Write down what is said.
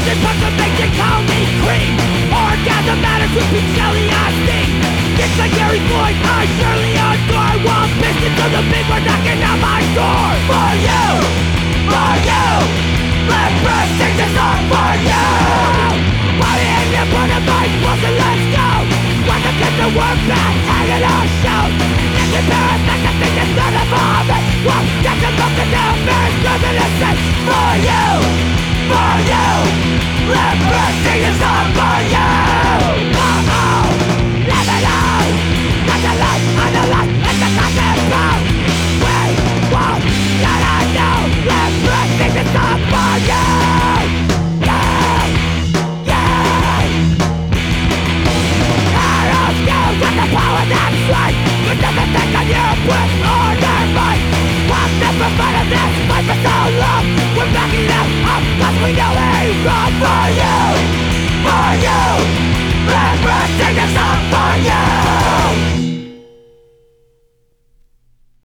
Thousand bucks to make you call me cream. Orgasm matters with Pete Shelley on steam. It's like Gary Floyd, I surely adore. While pistons of the big were knocking on my door. For you, let's first sing this song for you. While the engine put in my bullshit, let's go. Want to get the work back, hanging on show. If your parents make a thing that's none of all of it, well, that's a look at their parents, nothing to say. For you, let's first sing this song for you. Come on, live it out. Got the light on the light, it's a goddamn blow. We won't let her know. Let's first sing this song for you. Got the power that's right. But doesn't think on you with order right. I've never fighting this fight for so long. We're backing it up cause we know it's wrong for you.